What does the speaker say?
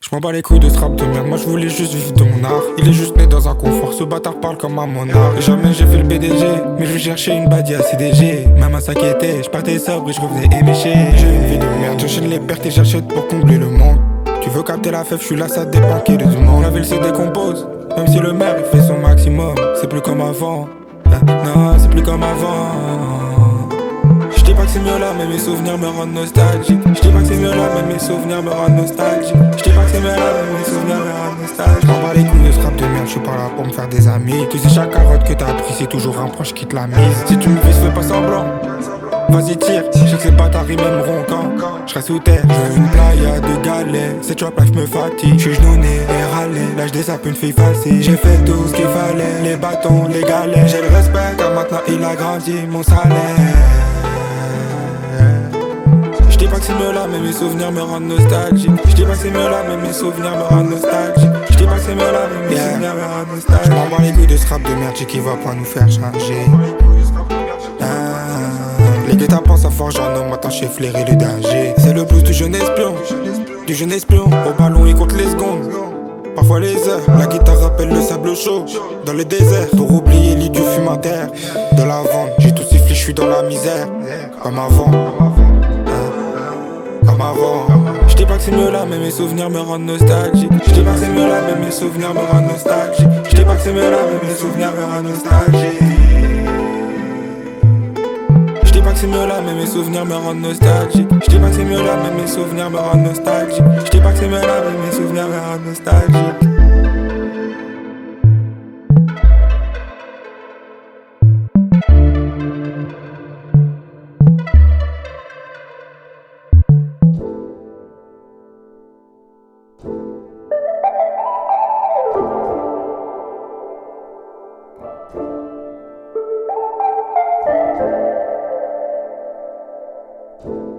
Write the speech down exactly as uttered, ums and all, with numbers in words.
Je m'en bats les couilles de ce rap de merde, moi je voulais juste vivre de mon art. Il est juste né dans un confort, ce bâtard parle comme un monarque. Et jamais j'ai fait le P D G, mais je vais chercher une badia C D G. Maman s'inquiétait, je partais sobre et je revenais éméché. J'ai une vie de merde, j'enchaîne les pertes et j'achète pour combler le monde. Tu veux capter la fève, je suis là, ça dépend qui est du monde. La ville se décompose, même si le maire il fait son maximum. C'est plus comme avant, non c'est plus comme avant. Je dis pas que c'est mieux là, mais mes souvenirs me rendent nostalgique. Je dis pas que c'est mieux là, mais mes souvenirs me rendent nostalgique. Je dis pas que c'est mieux là, mais mes souvenirs me rendent nostalgique. Je m'en bats les couilles de ce rap de merde, je suis pas là pour me faire des amis. Tu sais, chaque carotte que t'as pris, c'est toujours un proche qui te la mise. Si tu me vises, fais pas semblant. Vas-y tire, je sais que c'est pas ta rime m'aimeront quand je serai sous terre. Je veux une playa de galets, cette trap life me fatigue. Je suis genouné et râlé, là je désappe une fille facile. J'ai fait tout ce qu'il fallait, les bâtons, les galets. J'ai le respect car maintenant il a grandi mon salaire. Je dis pas que c'est mieux là, mais mes souvenirs me rendent nostalgique. Je dis pas que c'est mieux là, mais mes souvenirs me rendent nostalgique. Je dis pas que c'est mieux là, mais mes yeah. souvenirs me rendent nostalgique. Je m'en bats les couilles de ce rap de merde, qui va pas nous faire changer. Ah, les guettes pensent à forger un homme, maintenant j'ai flairé le danger. C'est le blues du jeune espion, du jeune espion. Au ballon il compte les secondes, parfois les heures. La guitare rappelle le sable chaud dans le désert. Pour oublier l'idiot fumataire de la vente. J'ai tout sifflé, je suis dans la misère, comme avant. Comme avant. Je dis pas que c'est mieux là, mais mes souvenirs me rendent nostalgique. Je dis pas que c'est mieux là, mais mes souvenirs me rendent nostalgique. Je dis pas que c'est mieux là, mais mes souvenirs me rendent nostalgique. Je dis pas que c'est mieux là, mais mes souvenirs me rendent nostalgique. Je dis pas que c'est mieux là, mais mes souvenirs me rendent nostalgique. Je dis pas que c'est mieux là, mais mes souvenirs me rendent nostalgique. You